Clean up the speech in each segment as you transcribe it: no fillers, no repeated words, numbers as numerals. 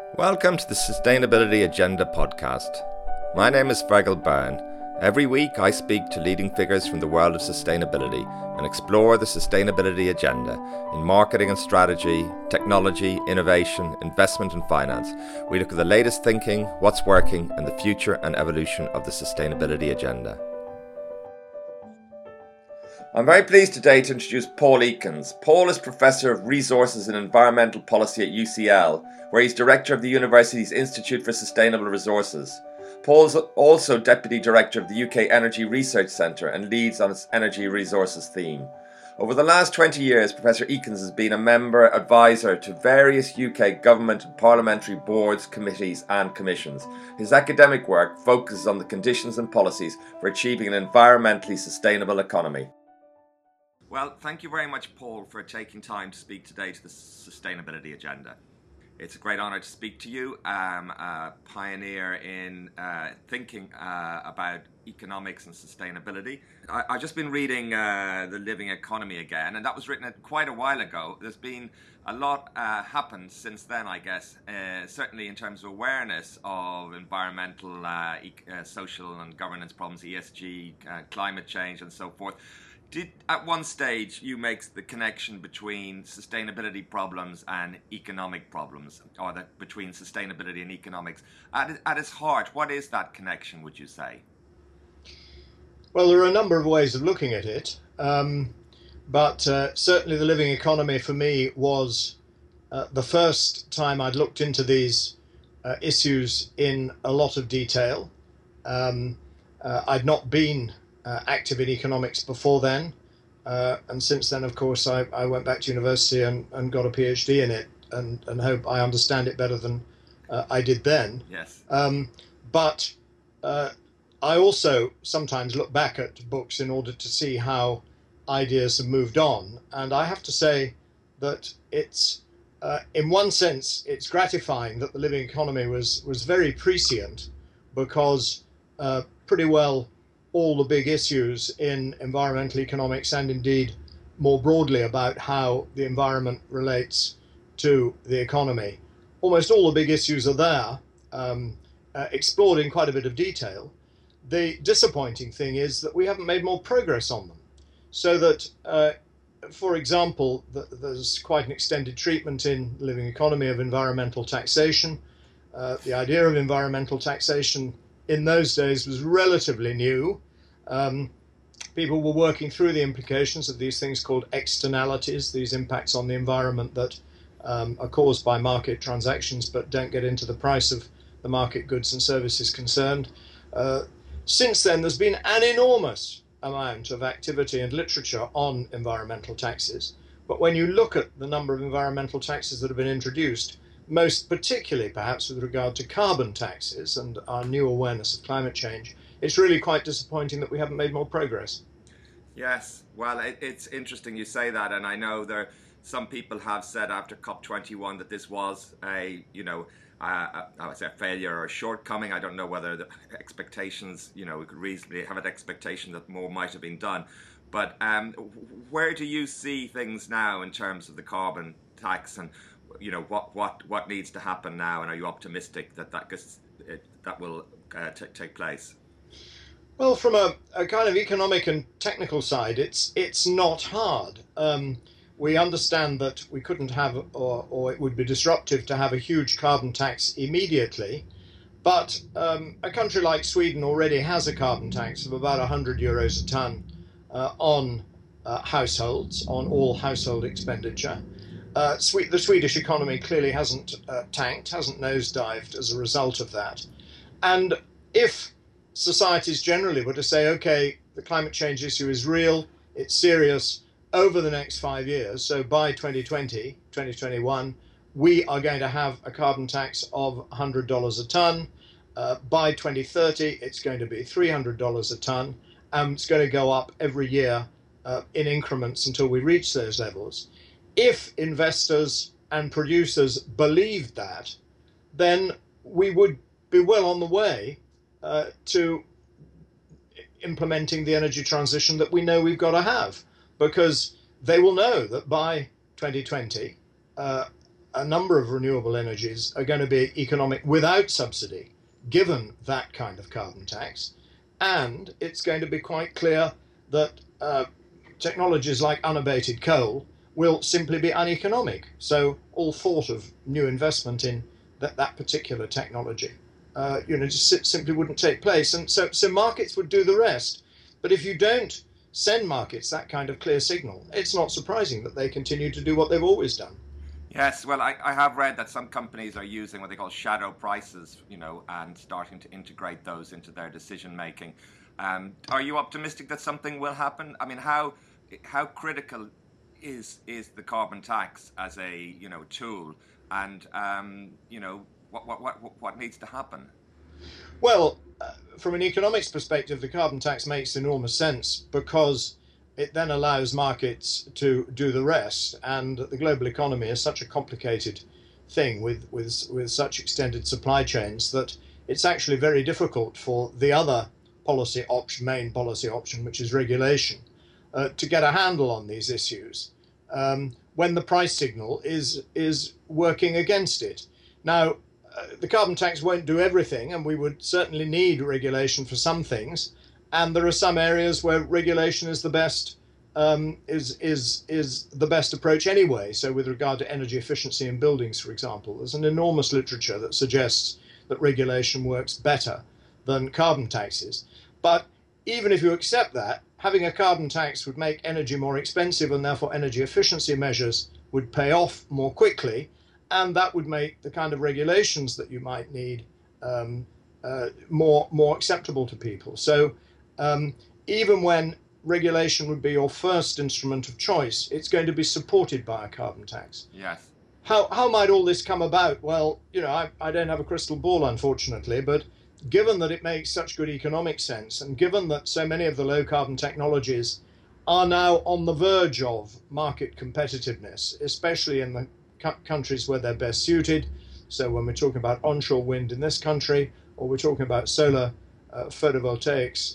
Welcome to the Sustainability Agenda podcast. My name is Fergal Byrne. Every week I speak to leading figures from the world of sustainability and explore the sustainability agenda in marketing and strategy, technology, innovation, investment and finance. We look at the latest thinking, what's working, and the future and evolution of the sustainability agenda. I'm very pleased today to introduce Paul Ekins. Paul is Professor of Resources and Environmental Policy at UCL, where he's Director of the university's Institute for Sustainable Resources. Paul's also Deputy Director of the UK Energy Research Centre and leads on its energy resources theme. Over the last 20 years, Professor Ekins has been a member advisor to various UK government and parliamentary boards, committees and commissions. His academic work focuses on the conditions and policies for achieving an environmentally sustainable economy. Well, thank you very much, Paul, for taking time to speak today to the sustainability agenda. It's a great honour to speak to you. I'm a pioneer in thinking about economics and sustainability. I've just been reading The Living Economy again, and that was written quite a while ago. There's been a lot happened since then, I guess, certainly in terms of awareness of environmental, social and governance problems, ESG, climate change and so forth. Did at one stage you make the connection between sustainability problems and economic problems, or between sustainability and economics? At its heart, what is that connection, would you say? Well, there are a number of ways of looking at it, but certainly The Living Economy for me was the first time I'd looked into these issues in a lot of detail. I'd not been active in economics before then, and since then, of course, I went back to university and got a PhD in it, and hope I understand it better than I did then. Yes. But I also sometimes look back at books in order to see how ideas have moved on, and I have to say that it's in one sense it's gratifying that The Living Economy was very prescient, because pretty well all the big issues in environmental economics, and indeed more broadly about how the environment relates to the economy, almost all the big issues are there, explored in quite a bit of detail. The disappointing thing is that we haven't made more progress on them. So that, for example, there's quite an extended treatment in The Living Economy of environmental taxation. The idea of environmental taxation in those days was relatively new. People were working through the implications of these things called externalities, these impacts on the environment that are caused by market transactions but don't get into the price of the market goods and services concerned. Since then, there's been an enormous amount of activity and literature on environmental taxes. But when you look at the number of environmental taxes that have been introduced, most particularly perhaps with regard to carbon taxes and our new awareness of climate change, it's really quite disappointing that we haven't made more progress. Yes, well, it's interesting you say that, and I know some people have said after COP21 that this was I would say a failure or a shortcoming. I don't know whether the expectations, we could reasonably have an expectation that more might have been done. But where do you see things now in terms of the carbon tax, and what needs to happen now, and are you optimistic that will take place? Well, from a kind of economic and technical side, it's not hard. We understand that we couldn't have, or it would be disruptive to have a huge carbon tax immediately, but a country like Sweden already has a carbon tax of about €100 a tonne on households, on all household expenditure. The Swedish economy clearly hasn't tanked, hasn't nosedived as a result of that. And if societies generally were to say, okay, the climate change issue is real, it's serious, over the next 5 years, so by 2020, 2021, we are going to have a carbon tax of $100 a tonne. By 2030, it's going to be $300 a tonne, and it's going to go up every year in increments until we reach those levels. If investors and producers believed that, then we would be well on the way to implementing the energy transition that we know we've got to have, because they will know that by 2020 a number of renewable energies are going to be economic without subsidy, given that kind of carbon tax. And it's going to be quite clear that technologies like unabated coal will simply be uneconomic. So all thought of new investment in that particular technology, just simply wouldn't take place. And so markets would do the rest. But if you don't send markets that kind of clear signal, it's not surprising that they continue to do what they've always done. Yes, well, I have read that some companies are using what they call shadow prices, and starting to integrate those into their decision making. Are you optimistic that something will happen? I mean, how critical is the carbon tax as a tool, and what needs to happen? Well, from an economics perspective, the carbon tax makes enormous sense because it then allows markets to do the rest. And the global economy is such a complicated thing with such extended supply chains that it's actually very difficult for the other main policy option, which is regulation, to get a handle on these issues when the price signal is working against it. Now, the carbon tax won't do everything, and we would certainly need regulation for some things. And there are some areas where regulation is the best is the best approach anyway. So, with regard to energy efficiency in buildings, for example, there's an enormous literature that suggests that regulation works better than carbon taxes. But even if you accept that, having a carbon tax would make energy more expensive, and therefore energy efficiency measures would pay off more quickly. And that would make the kind of regulations that you might need more acceptable to people. So even when regulation would be your first instrument of choice, it's going to be supported by a carbon tax. Yes. How might all this come about? Well, I don't have a crystal ball, unfortunately, but given that it makes such good economic sense, and given that so many of the low carbon technologies are now on the verge of market competitiveness, especially in the countries where they're best suited. So when we're talking about onshore wind in this country, or we're talking about solar photovoltaics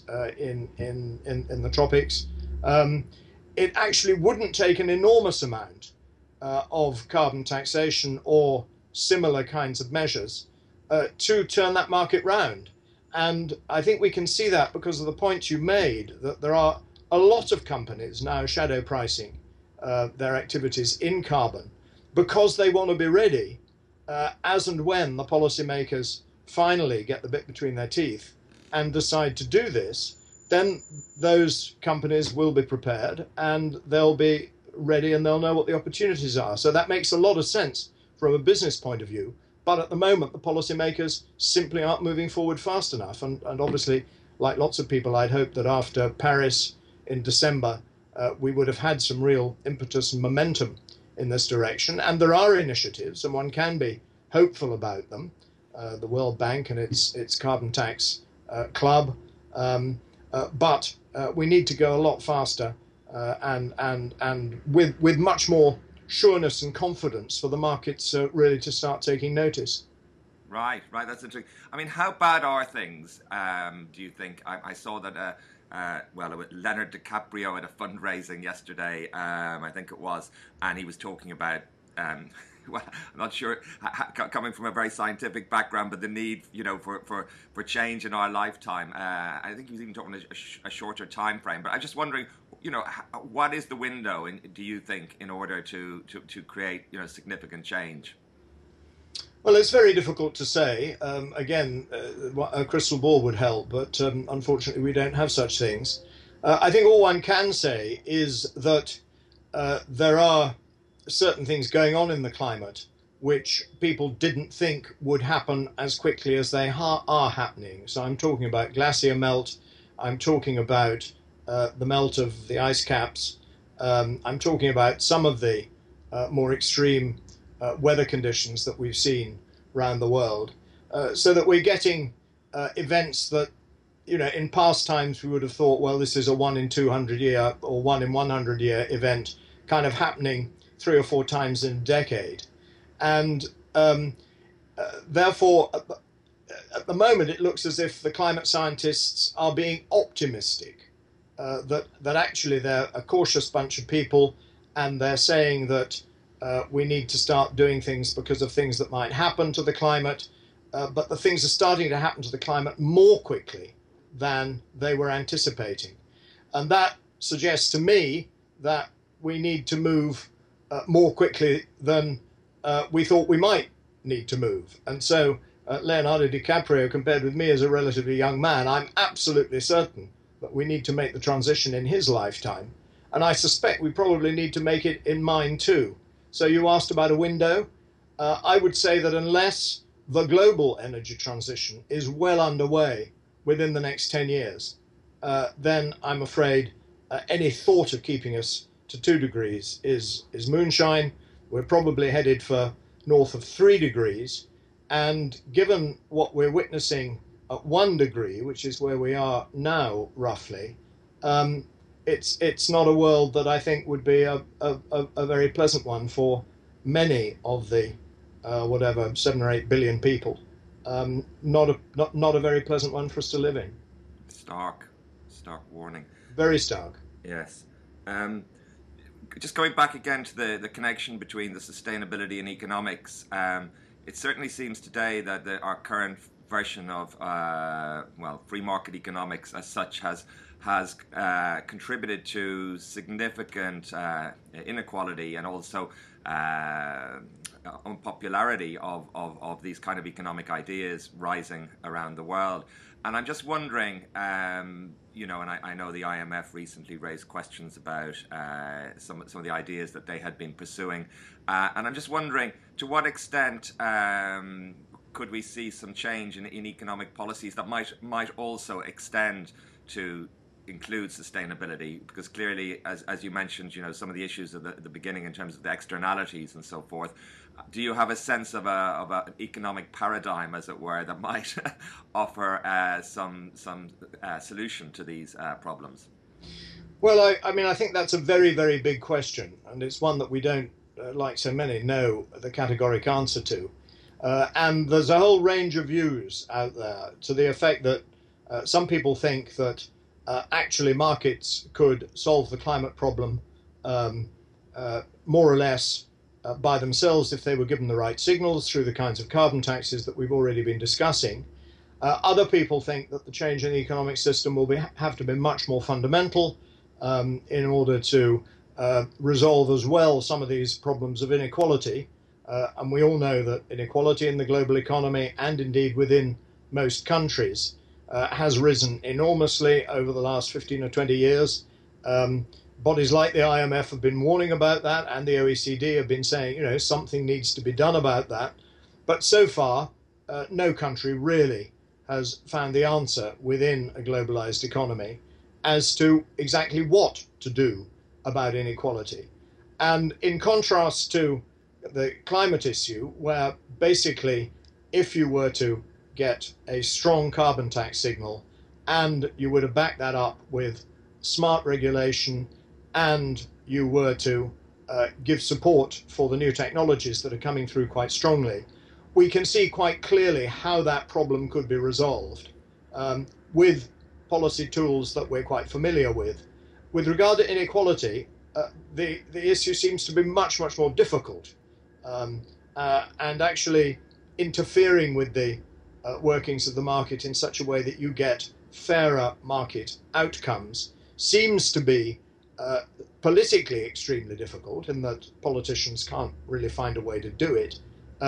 in the tropics, it actually wouldn't take an enormous amount of carbon taxation or similar kinds of measures to turn that market round. And I think we can see that because of the point you made, that there are a lot of companies now shadow pricing their activities in carbon, because they want to be ready as and when the policymakers finally get the bit between their teeth and decide to do this. Then those companies will be prepared and they'll be ready and they'll know what the opportunities are. So that makes a lot of sense from a business point of view. But at the moment, the policymakers simply aren't moving forward fast enough. And obviously, like lots of people, I'd hoped that after Paris in December, we would have had some real impetus and momentum in this direction. And there are initiatives, and one can be hopeful about them. The World Bank and its carbon tax club. But we need to go a lot faster and with much more sureness and confidence for the markets really to start taking notice. Right, that's interesting. I mean, how bad are things, do you think? I saw that Leonardo DiCaprio at a fundraising yesterday, I think it was, and he was talking about, well, I'm not sure, coming from a very scientific background, but the need, for change in our lifetime. I think he was even talking a shorter time frame. But I'm just wondering, what is the window, do you think, in order to create, significant change? Well, it's very difficult to say. Again, a crystal ball would help, but unfortunately we don't have such things. I think all one can say is that there are certain things going on in the climate which people didn't think would happen as quickly as they are happening. So I'm talking about glacier melt, I'm talking about the melt of the ice caps, I'm talking about some of the more extreme weather conditions that we've seen around the world, so that we're getting events that, in past times we would have thought, well, this is a 1 in 200 year or 1 in 100 year event kind of happening 3 or 4 times in a decade. And therefore, at the moment, it looks as if the climate scientists are being optimistic, that actually they're a cautious bunch of people, and they're saying that We need to start doing things because of things that might happen to the climate, but the things are starting to happen to the climate more quickly than they were anticipating. And that suggests to me that we need to move more quickly than we thought we might need to move. And so Leonardo DiCaprio, compared with me as a relatively young man, I'm absolutely certain that we need to make the transition in his lifetime. And I suspect we probably need to make it in mine too. So you asked about a window. I would say that unless the global energy transition is well underway within the next 10 years, then I'm afraid any thought of keeping us to 2 degrees is moonshine. We're probably headed for north of 3 degrees. And given what we're witnessing at 1 degree, which is where we are now roughly, it's not a world that I think would be a very pleasant one for many of the whatever 7 or 8 billion people. Not a very pleasant one for us to live in. Stark warning. Very stark. Yes. Just going back again to the connection between the sustainability and economics, it certainly seems today that our current version of free market economics as such has contributed to significant inequality and also unpopularity of these kind of economic ideas rising around the world. And I'm just wondering, and I know the IMF recently raised questions about some of the ideas that they had been pursuing, and I'm just wondering, to what extent could we see some change in economic policies that might also extend to include sustainability? Because clearly, as you mentioned, some of the issues at the beginning in terms of the externalities and so forth. Do you have a sense of an economic paradigm, as it were, that might offer some solution to these problems? Well, I think that's a very, very big question, and it's one that we don't, like so many, know the categoric answer to. And there's a whole range of views out there to the effect that some people think that actually markets could solve the climate problem more or less by themselves if they were given the right signals through the kinds of carbon taxes that we've already been discussing. Other people think that the change in the economic system will have to be much more fundamental in order to resolve as well some of these problems of inequality. And we all know that inequality in the global economy and indeed within most countries has risen enormously over the last 15 or 20 years. Bodies like the IMF have been warning about that, and the OECD have been saying, something needs to be done about that. But so far, no country really has found the answer within a globalized economy as to exactly what to do about inequality. And in contrast to the climate issue, where basically if you were to get a strong carbon tax signal and you were to back that up with smart regulation and you were to give support for the new technologies that are coming through quite strongly, we can see quite clearly how that problem could be resolved with policy tools that we're quite familiar with. With regard to inequality, the issue seems to be much, much more difficult, and actually interfering with the workings of the market in such a way that you get fairer market outcomes seems to be politically extremely difficult, in that politicians can't really find a way to do it.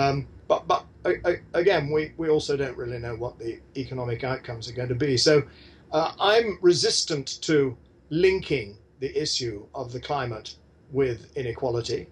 But again, we also don't really know what the economic outcomes are going to be. So I'm resistant to linking the issue of the climate with inequality.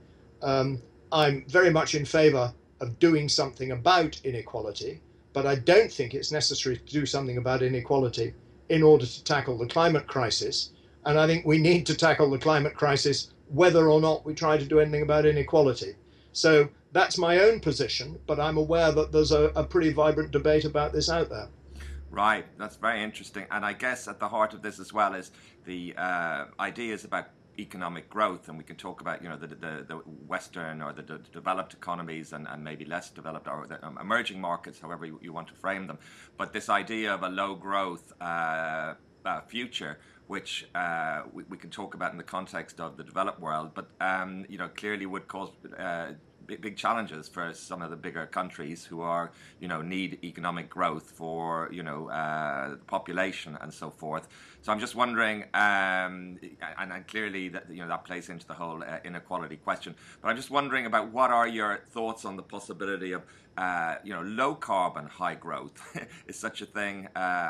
I'm very much in favor of doing something about inequality, but I don't think it's necessary to do something about inequality in order to tackle the climate crisis. And I think we need to tackle the climate crisis whether or not we try to do anything about inequality. So that's my own position, but I'm aware that there's a pretty vibrant debate about this out there. Right, that's very interesting. And I guess at the heart of this as well is the ideas about economic growth, and we can talk about the Western or the developed economies and maybe less developed or the emerging markets, however you want to frame them. But this idea of a low growth future, which we can talk about in the context of the developed world, but clearly would cause big challenges for some of the bigger countries who are, need economic growth for, population and so forth. So I'm just wondering, and clearly that plays into the whole inequality question. But I'm just wondering about what are your thoughts on the possibility of, low carbon, high growth? Is such a thing?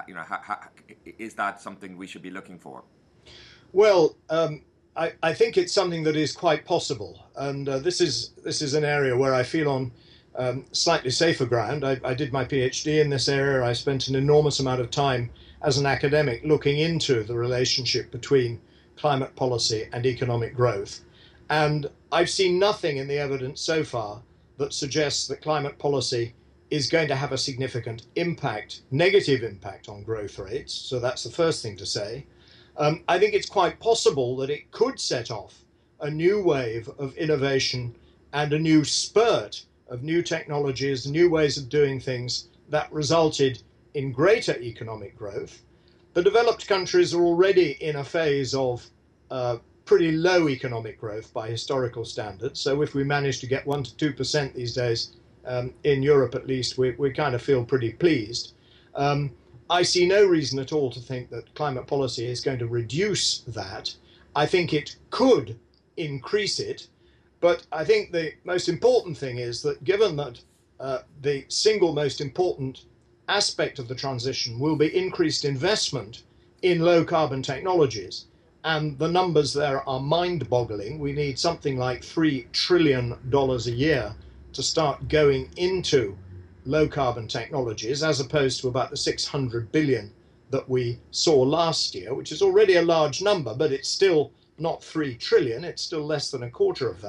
Is that something we should be looking for? Well, I think it's something that is quite possible, and this is an area where I feel on slightly safer ground. I did my PhD in this area. I spent an enormous amount of time as an academic looking into the relationship between climate policy and economic growth, and I've seen nothing in the evidence so far that suggests that climate policy is going to have a significant impact, negative impact on growth rates. So that's the first thing to say. I think it's quite possible that it could set off a new wave of innovation and a new spurt of new technologies, new ways of doing things that resulted in greater economic growth. The developed countries are already in a phase of pretty low economic growth by historical standards. So if we manage to get 1 to 2% these days, in Europe at least, we kind of feel pretty pleased. I see no reason at all to think that climate policy is going to reduce that. I think it could increase it, but I think the most important thing is that given that the single most important aspect of the transition will be increased investment in low carbon technologies, and the numbers there are mind-boggling. We need something like $3 trillion a year to start going into low carbon technologies, as opposed to about the 600 billion that we saw last year, which is already a large number, but it's still not 3 trillion. It's still less than a quarter of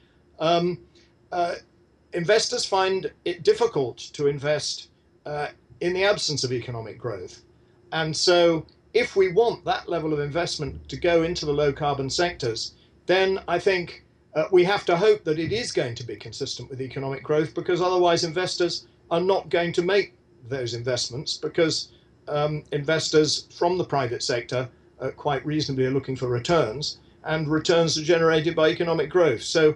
that. Investors find it difficult to invest in the absence of economic growth. And so if we want that level of investment to go into the low carbon sectors, then I think we have to hope that it is going to be consistent with economic growth, because otherwise investors are not going to make those investments, because investors from the private sector quite reasonably are looking for returns, and returns are generated by economic growth. So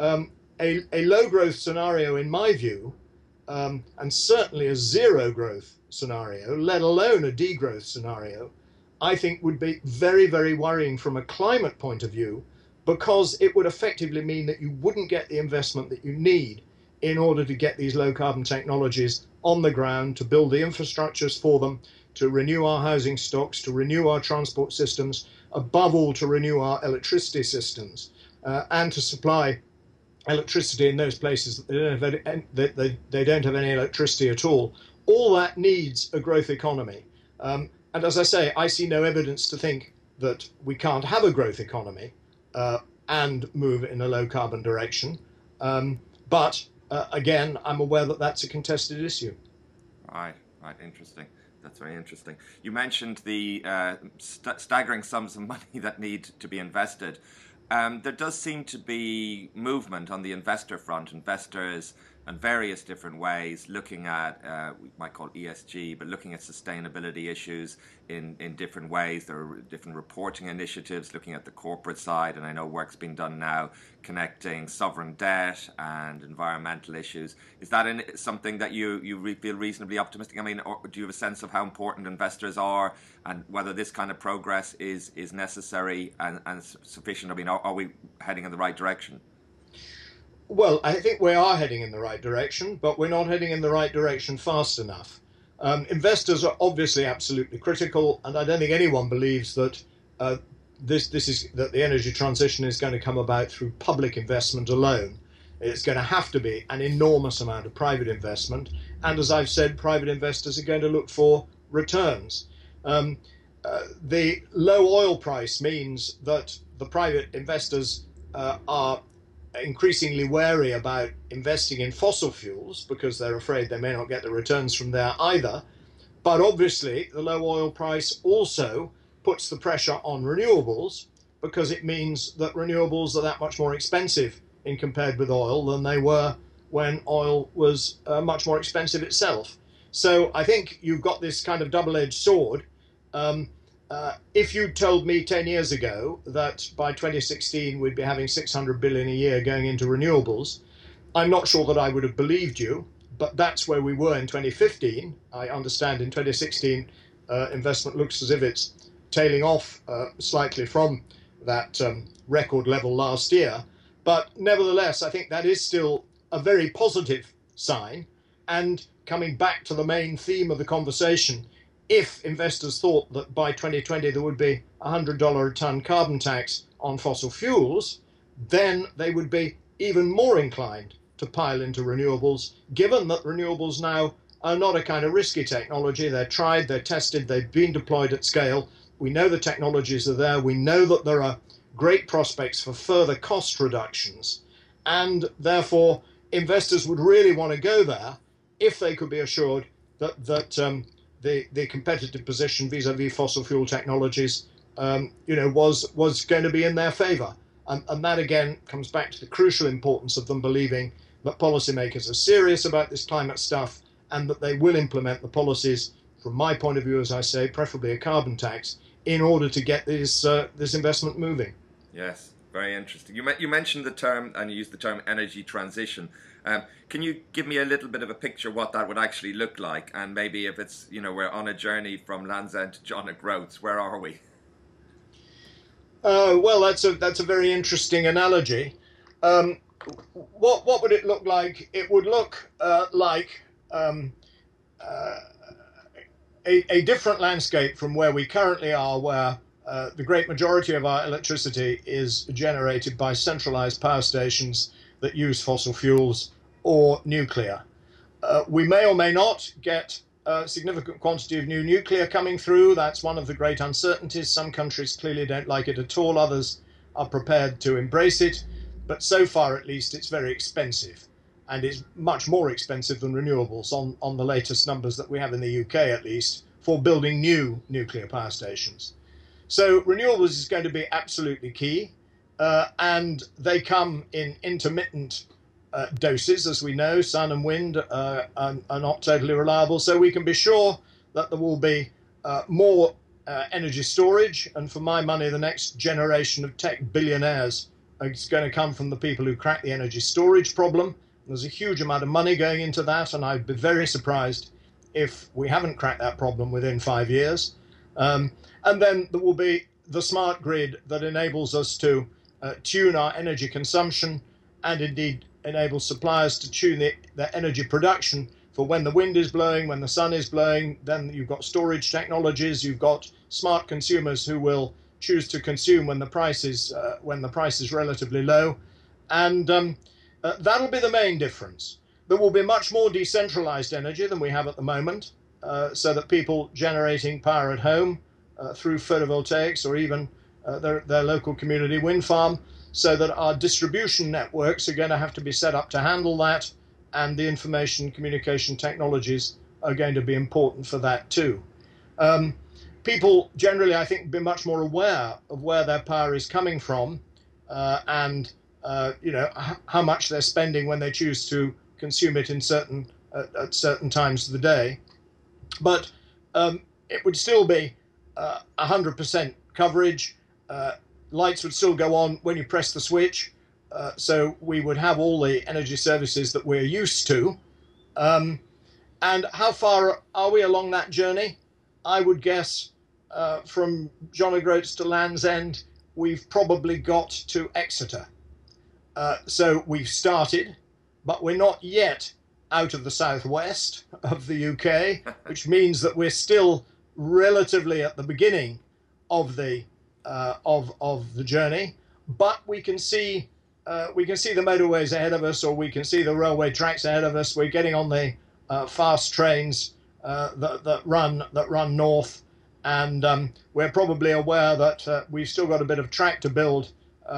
a low growth scenario, in my view, and certainly a zero growth scenario, let alone a degrowth scenario, I think would be very, very worrying from a climate point of view, because it would effectively mean that you wouldn't get the investment that you need in order to get these low carbon technologies on the ground, to build the infrastructures for them, to renew our housing stocks, to renew our transport systems, above all to renew our electricity systems, and to supply electricity in those places that they don't have any electricity at all. All that needs a growth economy. And as I say, I see no evidence to think that we can't have a growth economy and move in a low carbon direction. But again, I'm aware that that's a contested issue. Right, interesting. That's very interesting. You mentioned the staggering sums of money that need to be invested. There does seem to be movement on the investor front, investors in various different ways, looking at, we might call ESG, but looking at sustainability issues in different ways. There are different reporting initiatives looking at the corporate side, and I know work's being done now connecting sovereign debt and environmental issues. Is that something that you feel reasonably optimistic? I mean, or do you have a sense of how important investors are, and whether this kind of progress is necessary and sufficient? I mean, are we heading in the right direction? Well, I think we are heading in the right direction, but we're not heading in the right direction fast enough. Investors are obviously absolutely critical, and I don't think anyone believes that that the energy transition is going to come about through public investment alone. It's going to have to be an enormous amount of private investment, and as I've said, private investors are going to look for returns. The low oil price means that the private investors are increasingly wary about investing in fossil fuels, because they're afraid they may not get the returns from there either. But obviously the low oil price also puts the pressure on renewables, because it means that renewables are that much more expensive in compared with oil than they were when oil was much more expensive itself. So I think you've got this kind of double-edged sword. If you told me 10 years ago that by 2016 we'd be having 600 billion a year going into renewables, I'm not sure that I would have believed you, but that's where we were in 2015. I understand in 2016 investment looks as if it's tailing off slightly from that record level last year. But nevertheless, I think that is still a very positive sign. And coming back to the main theme of the conversation, if investors thought that by 2020 there would be a $100 a ton carbon tax on fossil fuels, then they would be even more inclined to pile into renewables, given that renewables now are not a kind of risky technology. They're tried, they're tested, they've been deployed at scale. We know the technologies are there. We know that there are great prospects for further cost reductions. And therefore, investors would really want to go there if they could be assured that the competitive position vis-a-vis fossil fuel technologies, was going to be in their favour. And that again comes back to the crucial importance of them believing that policymakers are serious about this climate stuff and that they will implement the policies, from my point of view, as I say, preferably a carbon tax, in order to get this investment moving. Yes, very interesting. You mentioned the term, and you used the term energy transition. Can you give me a little bit of a picture what that would actually look like, and maybe if it's, we're on a journey from Land's End to John O'Groats, where are we? Well, that's a very interesting analogy. What would it look like? It would look like a different landscape from where we currently are, where the great majority of our electricity is generated by centralized power stations that use fossil fuels or nuclear. We may or may not get a significant quantity of new nuclear coming through. That's one of the great uncertainties. Some countries clearly don't like it at all. Others are prepared to embrace it. But so far, at least, it's very expensive. And it's much more expensive than renewables on the latest numbers that we have in the UK, at least, for building new nuclear power stations. So renewables is going to be absolutely key. And they come in intermittent doses, as we know. Sun and wind are not totally reliable. So we can be sure that there will be more energy storage. And for my money, the next generation of tech billionaires is going to come from the people who crack the energy storage problem. There's a huge amount of money going into that, and I'd be very surprised if we haven't cracked that problem within 5 years. And then there will be the smart grid that enables us to tune our energy consumption and indeed enable suppliers to tune their energy production for when the wind is blowing, when the sun is blowing. Then you've got storage technologies, you've got smart consumers who will choose to consume when the price is relatively low, and that'll be the main difference. There will be much more decentralized energy than we have at the moment, so that people generating power at home through photovoltaics or even their local community wind farm, so that our distribution networks are going to have to be set up to handle that, and the information communication technologies are going to be important for that too. People generally, I think, be much more aware of where their power is coming from, and how much they're spending when they choose to consume it at certain times of the day. But it would still be 100% coverage. Lights would still go on when you press the switch, so we would have all the energy services that we're used to. And how far are we along that journey? I would guess from John O'Groats to Land's End, we've probably got to Exeter. So we've started, but we're not yet out of the southwest of the UK, which means that we're still relatively at the beginning of the journey. But we can see the motorways ahead of us, or we can see the railway tracks ahead of us. We're getting on the fast trains that run north, and we're probably aware that we've still got a bit of track to build,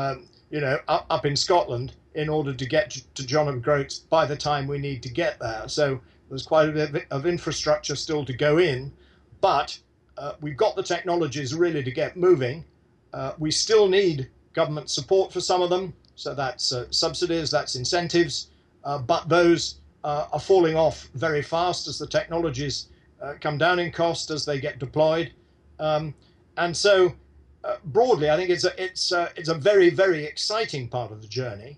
up in Scotland in order to get to John O'Groats by the time we need to get there. So there's quite a bit of infrastructure still to go in, but we've got the technologies really to get moving. We still need government support for some of them, so that's subsidies, that's incentives, but those are falling off very fast as the technologies come down in cost as they get deployed. And so, broadly, I think it's a very, very exciting part of the journey.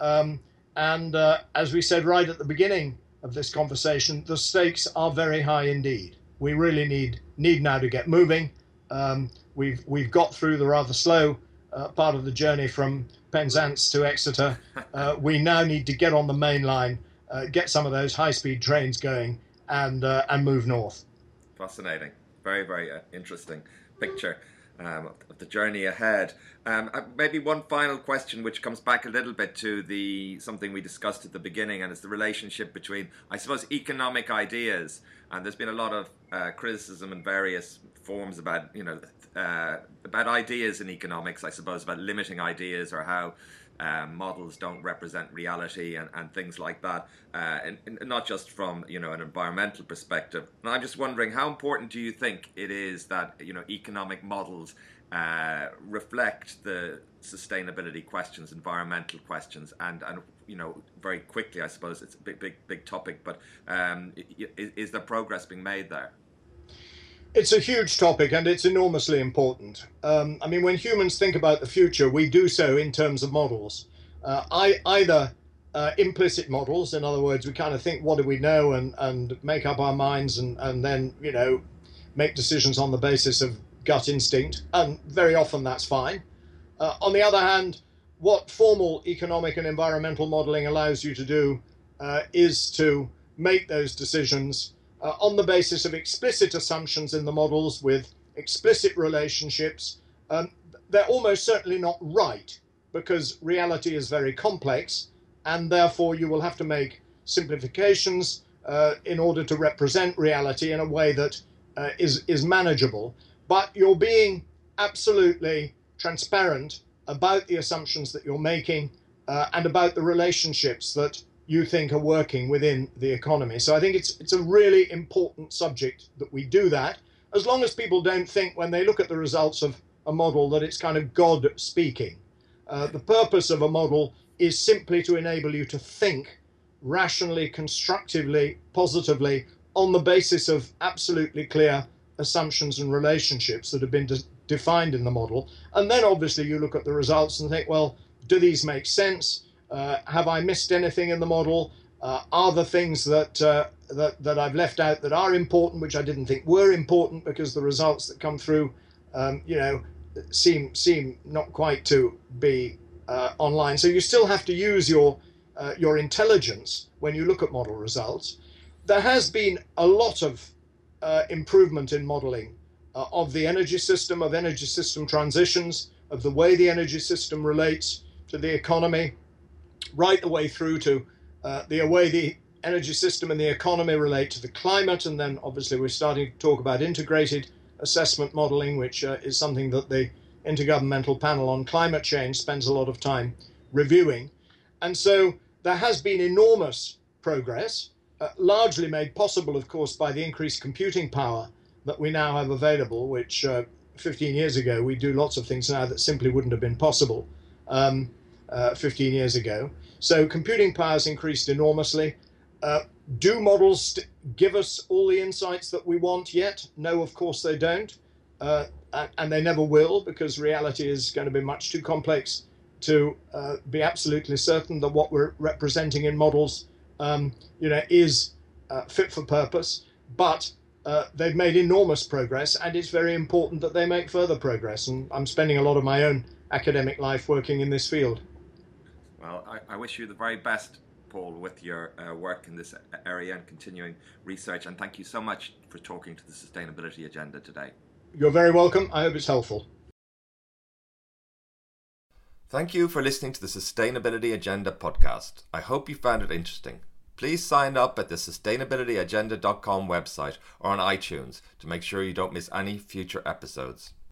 And as we said right at the beginning of this conversation, the stakes are very high indeed. We really need now to get moving. We've got through the rather slow part of the journey from Penzance to Exeter. We now need to get on the main line, get some of those high-speed trains going, and move north. Fascinating. Very, very interesting picture of the journey ahead. Maybe one final question, which comes back a little bit to something we discussed at the beginning, and it's the relationship between, I suppose, economic ideas. And there's been a lot of criticism in various forms about, about ideas in economics, I suppose, about limiting ideas or how models don't represent reality and things like that, and not just from an environmental perspective. And I'm just wondering, how important do you think it is that economic models reflect the sustainability questions, environmental questions, and very quickly, I suppose it's a big topic, but is there progress being made there? It's a huge topic and it's enormously important. When humans think about the future, we do so in terms of models. Either implicit models, in other words, we kind of think, what do we know, and make up our minds and then, make decisions on the basis of gut instinct. And very often that's fine. On the other hand, what formal economic and environmental modeling allows you to do is to make those decisions on the basis of explicit assumptions in the models with explicit relationships. They're almost certainly not right, because reality is very complex, and therefore you will have to make simplifications in order to represent reality in a way that is manageable. But you're being absolutely transparent about the assumptions that you're making and about the relationships that you think are working within the economy. So I think it's a really important subject that we do that, as long as people don't think when they look at the results of a model that it's kind of God speaking. The purpose of a model is simply to enable you to think rationally, constructively, positively, on the basis of absolutely clear assumptions and relationships that have been defined in the model. And then obviously you look at the results and think, well, do these make sense? Have I missed anything in the model? Are there things that I've left out that are important, which I didn't think were important, because the results that come through, seem not quite to be online. So you still have to use your intelligence when you look at model results. There has been a lot of improvement in modeling of the energy system, of energy system transitions, of the way the energy system relates to the economy, right the way through to the way the energy system and the economy relate to the climate. And then obviously we're starting to talk about integrated assessment modeling, which is something that the Intergovernmental Panel on Climate Change spends a lot of time reviewing. And so there has been enormous progress, largely made possible, of course, by the increased computing power that we now have available, which 15 years ago, we do lots of things now that simply wouldn't have been possible 15 years ago. So computing power has increased enormously. Do models give us all the insights that we want yet? No, of course they don't. And they never will, because reality is going to be much too complex to be absolutely certain that what we're representing in models is fit for purpose. But they've made enormous progress, and it's very important that they make further progress. And I'm spending a lot of my own academic life working in this field. Well, I wish you the very best, Paul, with your work in this area and continuing research. And thank you so much for talking to the Sustainability Agenda today. You're very welcome. I hope it's helpful. Thank you for listening to the Sustainability Agenda podcast. I hope you found it interesting. Please sign up at the sustainabilityagenda.com website or on iTunes to make sure you don't miss any future episodes.